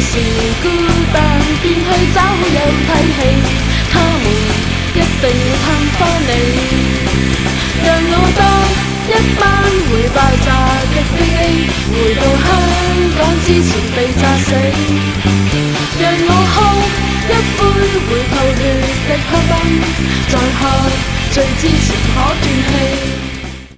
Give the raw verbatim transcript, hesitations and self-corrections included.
時孤單，便去找好友睇戲，他們一定探返你。讓我當一班會爆炸的飛機，回到香港之前被炸死。讓我喝一杯會透血的香檳，在喝醉之前可斷氣。